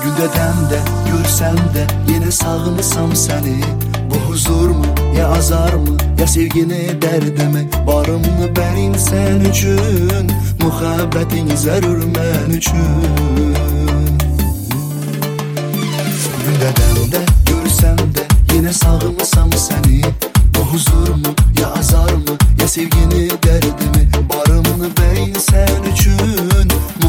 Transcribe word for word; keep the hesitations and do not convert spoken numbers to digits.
Gündədən də, görsəm də yenə sağmısam səni. Bu huzur mu, ya azar mı, ya sevgini dərdəmi? Barımlı bərin sən üçün, mühabbətin zərur mən üçün. Gündədən də, görsəm də yenə sağmısam səni. Bu huzur mu, ya azar mı, ya sevgini dərdəmi? Barımlı bərin sən üçün,